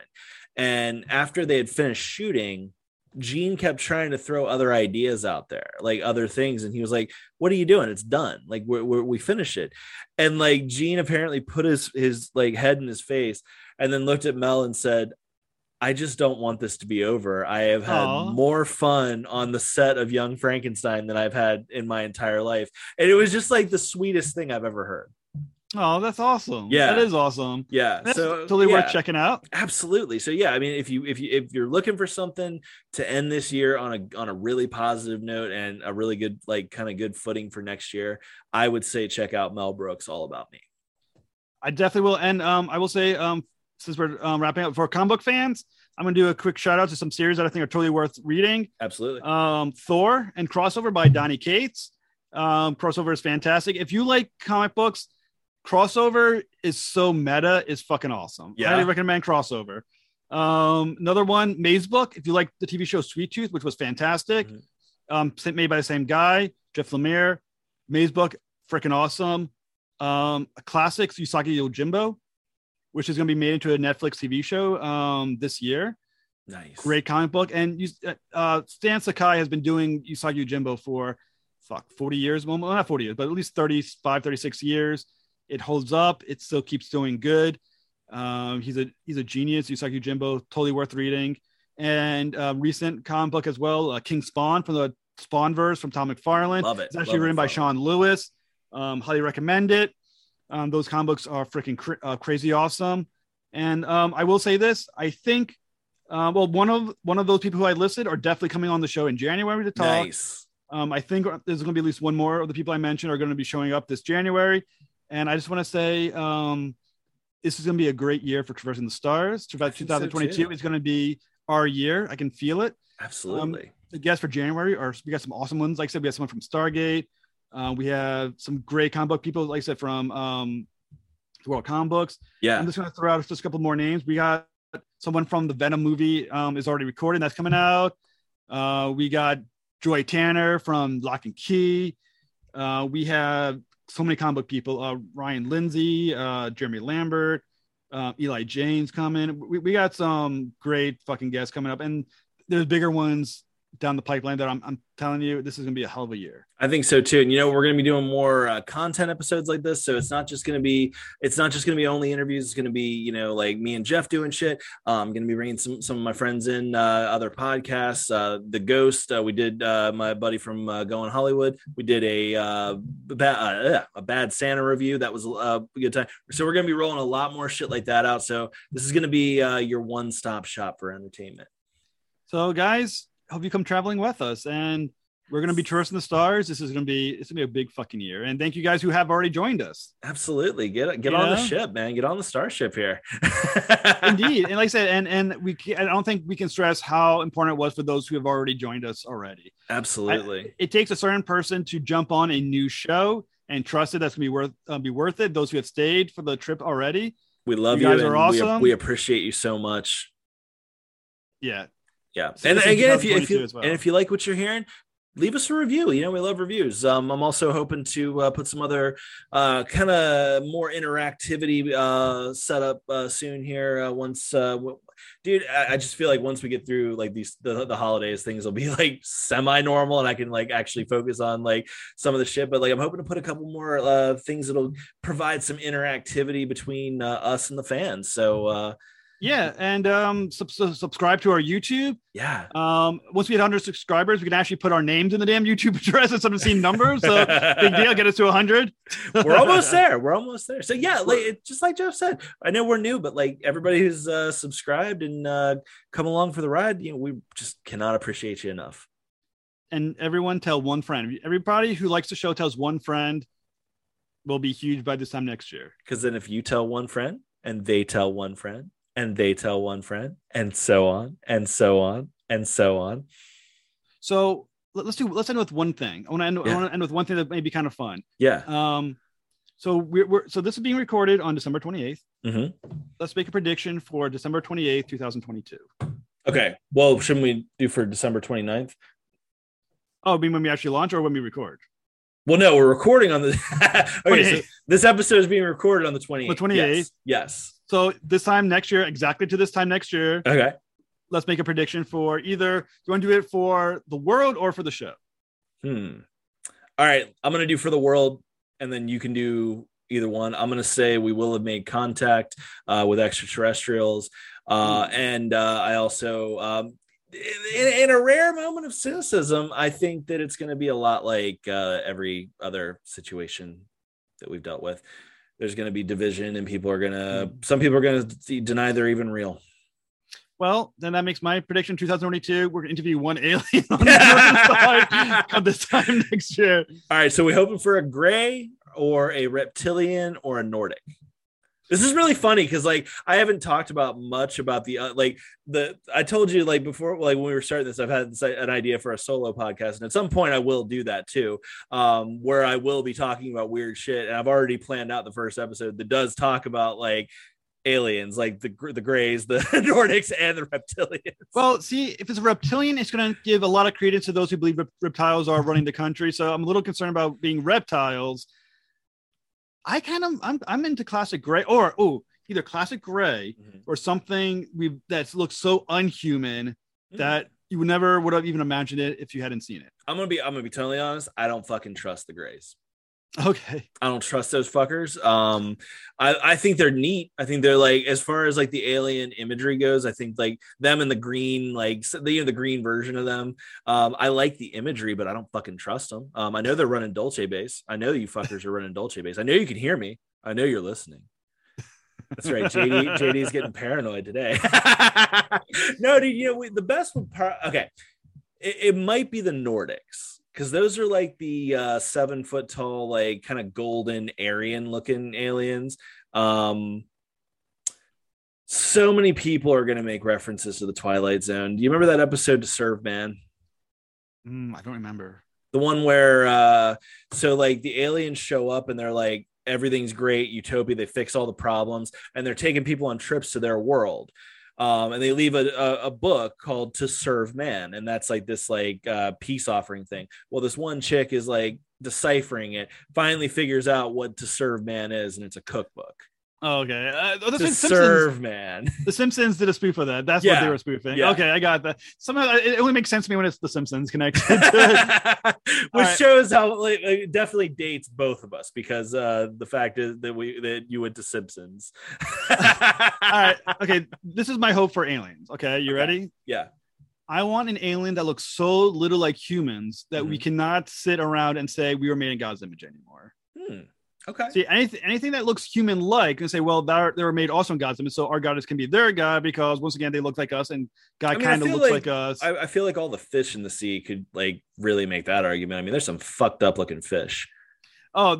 S1: and after they had finished shooting, Gene kept trying to throw other ideas out there, like other things. And he was like, what are you doing? It's done. Like we're, we're, we finished it. And like Gene apparently put his, his like head in his face and then looked at Mel and said, I just don't want this to be over. I have had
S2: Aw.
S1: more fun on the set of Young Frankenstein than I've had in my entire life. And it was just like the sweetest thing I've ever heard.
S2: Oh, that's awesome.
S1: Yeah.
S2: that is awesome.
S1: Yeah.
S2: That's
S1: so
S2: totally
S1: yeah.
S2: worth checking out.
S1: Absolutely. So yeah, I mean, if you if you if you're looking for something to end this year on a on a really positive note and a really good like kind of good footing for next year, I would say check out Mel Brooks' All About Me.
S2: I definitely will. And um, I will say, um, since we're um, wrapping up for comic book fans, I'm gonna do a quick shout out to some series that I think are totally worth reading.
S1: Absolutely.
S2: Um, Thor and Crossover by Donny Cates. Um, Crossover is fantastic. If you like comic books, Crossover is so meta, is fucking awesome.
S1: Yeah.
S2: I highly recommend Crossover. Um, another one, Maze Book. If you like the T V show Sweet Tooth, which was fantastic,
S1: Mhm.
S2: um, made by the same guy, Jeff Lemire. Maze Book, freaking awesome. Um, a classic, Usagi Yojimbo, which is going to be made into a Netflix T V show um, this year.
S1: Nice.
S2: Great comic book. And you, uh, Stan Sakai has been doing Usagi Yojimbo for fuck forty years. Well, not forty years, but at least thirty-five, thirty-six years. It holds up. It still keeps doing good. Um, he's a he's a genius. Usagi Yojimbo, totally worth reading. And uh, recent comic book as well, uh, King Spawn from the Spawnverse from Tom McFarlane.
S1: Love it.
S2: It's actually
S1: Love
S2: written by
S1: McFarlane.
S2: Sean Lewis. Um, highly recommend it. Um, those comic books are freaking cr- uh, crazy awesome. And um, I will say this: I think, uh, well, one of one of those people who I listed are definitely coming on the show in January to talk.
S1: Nice.
S2: Um, I think there's going to be at least one more of the people I mentioned are going to be showing up this January. And I just want to say um, this is going to be a great year for Traversing the Stars. twenty twenty-two
S1: so
S2: is going to be our year. I can feel it.
S1: Absolutely.
S2: Um, the guests for January are we got some awesome ones. Like I said, we have someone from Stargate. Uh, we have some great comic book people, like I said, from um, World Comic Books.
S1: Yeah.
S2: I'm just going to throw out just a couple more names. We got someone from the Venom movie um, is already recording. That's coming out. Uh, we got Joy Tanner from Lock and Key. Uh, we have so many comic book people. Uh, Ryan Lindsay, uh, Jeremy Lambert, uh, Eli James coming. We, we got some great fucking guests coming up. And there's bigger ones down the pipeline that I'm, I'm telling you, this is going to be a hell of a year.
S1: I think so too. And you know, we're going to be doing more uh, content episodes like this. So it's not just going to be, it's not just going to be only interviews. It's going to be, you know, like me and Jeff doing shit. Um, I'm going to be bringing some, some of my friends in, uh, other podcasts, uh, the Ghost. Uh, we did, uh, my buddy from uh, Going Hollywood. We did a, uh, bad, uh, a bad Santa review. That was a good time. So we're going to be rolling a lot more shit like that out. So this is going to be uh, your one-stop shop for entertainment.
S2: So guys, hope you come traveling with us, and we're going to be traversing the stars. This is going to be, it's going to be a big fucking year. And thank you guys who have already joined us.
S1: Absolutely. Get, get
S2: you
S1: on
S2: know?
S1: the ship, man. Get on the starship here.
S2: Indeed. And like I said, and, and we, I don't think we can stress how important it was for those who have already joined us already.
S1: Absolutely.
S2: I, it takes a certain person to jump on a new show and trust it. That's going to be worth, uh, be worth it. Those who have stayed for the trip already.
S1: We love
S2: you.
S1: you.
S2: Guys
S1: and
S2: are awesome.
S1: We, we appreciate you so much.
S2: Yeah.
S1: Yeah.
S2: So
S1: and again, if you, if you,
S2: well.
S1: and if you like what you're hearing, leave us a review. You know, we love reviews. Um, I'm also hoping to uh, put some other uh, kind of more interactivity uh, set up uh, soon here. Uh, once, uh, w- dude, I, I just feel like once we get through like these, the, the holidays, things will be like semi-normal and I can like actually focus on like some of the shit. But like, I'm hoping to put a couple more uh, things that'll provide some interactivity between uh, us and the fans. So, uh,
S2: yeah, and um, sub- sub- subscribe to our YouTube.
S1: Yeah.
S2: Um, once we hit one hundred subscribers, we can actually put our names in the damn YouTube address instead of seeing numbers. So big deal, get us to one hundred.
S1: We're almost there. We're almost there. So yeah, like it, just like Jeff said, I know we're new, but like everybody who's uh, subscribed and uh, come along for the ride, you know, we just cannot appreciate you enough.
S2: And everyone tell one friend. Everybody who likes the show tells one friend. Will be huge by this time next year.
S1: Because then if you tell one friend and they tell one friend. And they tell one friend, and so on, and so on, and so on.
S2: So let's do. Let's end with one thing. I want to end. Yeah. I want to end with one thing that may be kind of fun.
S1: Yeah.
S2: Um. So we're, we're so this is being recorded on December twenty-eighth.
S1: Mm-hmm.
S2: Let's make a prediction for December twenty-eighth, twenty twenty-two.
S1: Okay. Well, shouldn't we do for December twenty-ninth?
S2: Oh, I mean when we actually launch or when we record?
S1: Well, no, we're recording on the. Okay, so this episode is being recorded on the twenty-eighth.
S2: The twenty-eighth.
S1: Yes. yes.
S2: So this time next year, exactly to this time next year.
S1: Okay.
S2: Let's make a prediction for either. You want to do it for the world or for the show?
S1: Hmm. All right. I'm going to do for the world, and then you can do either one. I'm going to say we will have made contact uh, with extraterrestrials. Uh, and uh, I also, um, in, in a rare moment of cynicism, I think that it's going to be a lot like uh, every other situation that we've dealt with. There's going to be division and people are going to, some people are going to deny they're even real.
S2: Well, then that makes my prediction twenty twenty-two. We're going to interview one alien on the side of this time next year.
S1: All right. So we're hoping for a gray or a reptilian or a Nordic. This is really funny because like I haven't talked about much about the uh, like the I told you like before like when we were starting this I've had this, an idea for a solo podcast and at some point I will do that too um where I will be talking about weird shit and I've already planned out the first episode that does talk about like aliens like the the Greys, the Nordics, and the reptilians.
S2: Well, see, if it's a reptilian, it's going to give a lot of credence to those who believe rep- reptiles are running the country. So I'm a little concerned about being reptiles. I kind of I'm I'm into classic gray or oh either classic gray mm-hmm. or something we that looks so unhuman mm-hmm. that you would never would have even imagined it if you hadn't seen it.
S1: I'm gonna be I'm gonna be totally honest. I don't fucking trust the Greys.
S2: Okay.
S1: I don't trust those fuckers. Um, I, I think they're neat. I think they're like, as far as like the alien imagery goes, I think like them and the green, like the, you know, the green version of them. Um, I like the imagery, but I don't fucking trust them. Um, I know they're running Dolce base. I know you fuckers are running Dolce base. I know you can hear me. I know you're listening. That's right. J D J D is getting paranoid today. No, dude, you know, we, the best one part. Okay. It, it might be the Nordics. Because those are like the uh, seven foot tall, like kind of golden Aryan looking aliens. Um, so many people are going to make references to the Twilight Zone. Do you remember that episode To Serve Man?
S2: Mm, I don't remember.
S1: The one where, uh, so like the aliens show up and they're like, everything's great, utopia, they fix all the problems, and they're taking people on trips to their world. Um, and they leave a, a, a book called To Serve Man. And that's like this like uh, peace offering thing. Well, this one chick is like deciphering it, finally figures out what To Serve Man is. And it's a cookbook.
S2: Oh, okay. Uh, oh,
S1: To Serve Man.
S2: The Simpsons did a spoof of that. That's
S1: yeah.
S2: what they were spoofing.
S1: Yeah.
S2: Okay, I got that. Somehow it only makes sense to me when it's The Simpsons connected to it.
S1: Which
S2: right.
S1: shows how like, it definitely dates both of us, because uh, the fact is that we that you went to Simpsons.
S2: All right. Okay. This is my hope for aliens. Okay. You okay. ready?
S1: Yeah.
S2: I want an alien that looks so little like humans that mm-hmm. we cannot sit around and say we were made in God's image anymore.
S1: Hmm. Okay.
S2: See, anything anything that looks human-like and say, well, they were made also in God's image, so our goddess can be their God because once again they look like us, and God I mean, kind of looks like, like us.
S1: I, I feel like all the fish in the sea could like really make that argument. I mean, there's some fucked up looking fish.
S2: Oh,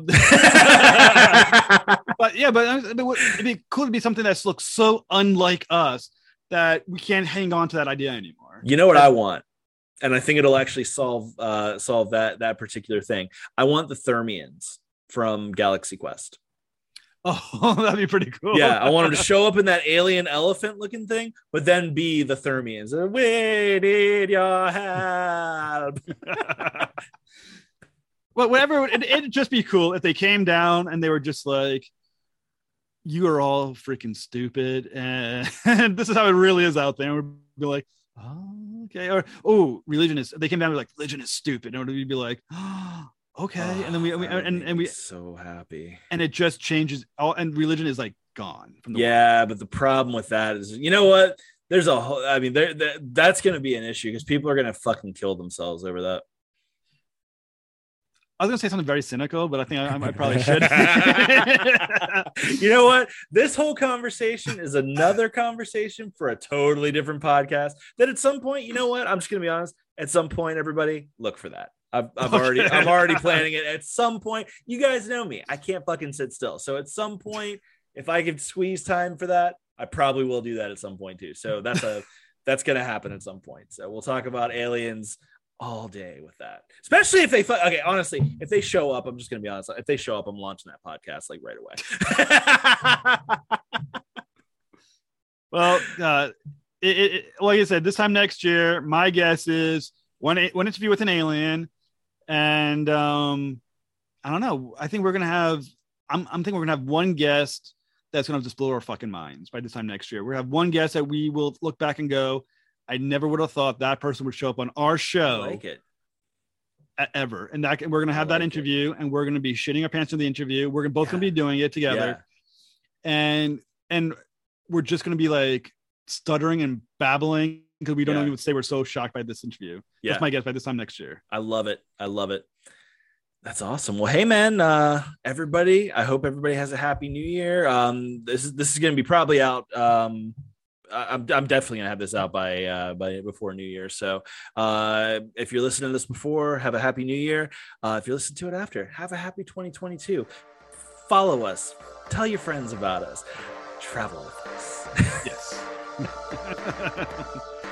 S2: but yeah, but it'd be cool to be something that looks so unlike us that we can't hang on to that idea anymore.
S1: You know what I want, and I think it'll actually solve uh, solve that that particular thing. I want the Thermians from Galaxy Quest.
S2: Oh, that'd be pretty cool.
S1: Yeah, I want them to show up in that alien elephant looking thing, but then be the Thermians. We need your help.
S2: Well, whatever. It, it'd just be cool if they came down and they were just like, you are all freaking stupid. And, and this is how it really is out there. And we'd be like, oh, okay. Or, oh, religion is, they came down and like, religion is stupid. And we'd be like, oh, okay. Oh, and then we, we and, and we,
S1: so happy.
S2: And it just changes. All, and religion is like gone from the
S1: yeah.
S2: world.
S1: But the problem with that is, you know what? There's a whole, I mean, there, there that's going to be an issue because people are going to fucking kill themselves over that.
S2: I was going to say something very cynical, but I think I, I probably should.
S1: You know what? This whole conversation is another conversation for a totally different podcast that at some point, you know what? I'm just going to be honest. At some point, everybody look for that. I've, I've okay. already, I'm already planning it. At some point, you guys know me. I can't fucking sit still. So at some point, if I could squeeze time for that, I probably will do that at some point too. So that's a, that's going to happen at some point. So we'll talk about aliens all day with that, especially if they okay honestly if they show up. I'm just gonna be honest, if they show up, I'm launching that podcast like right
S2: away. Well, uh it, it, like I said, this time next year my guess is one one interview with an alien, and um I don't know, I think we're gonna have I'm, I'm thinking we're gonna have one guest that's gonna just blow our fucking minds by this time next year. We're gonna have one guest that we will look back and go, I never would have thought that person would show up on our show.
S1: I like it.
S2: Ever. And that, we're going to have like that interview it. And we're going to be shitting our pants in the interview. We're both yeah. going to be doing it together. Yeah. And, and we're just going to be like stuttering and babbling because we don't yeah. know what to say. We're so shocked by this interview. Yeah. That's my guess by this time next year.
S1: I love it. I love it. That's awesome. Well, hey man, uh, everybody, I hope everybody has a happy new year. Um, this is, this is going to be probably out, um, I'm, I'm definitely gonna have this out by uh, by before New Year. So uh, if you're listening to this before, have a happy New Year. Uh, if you listen to it after, have a happy twenty twenty-two. Follow us. Tell your friends about us. Travel with us.
S2: Yes.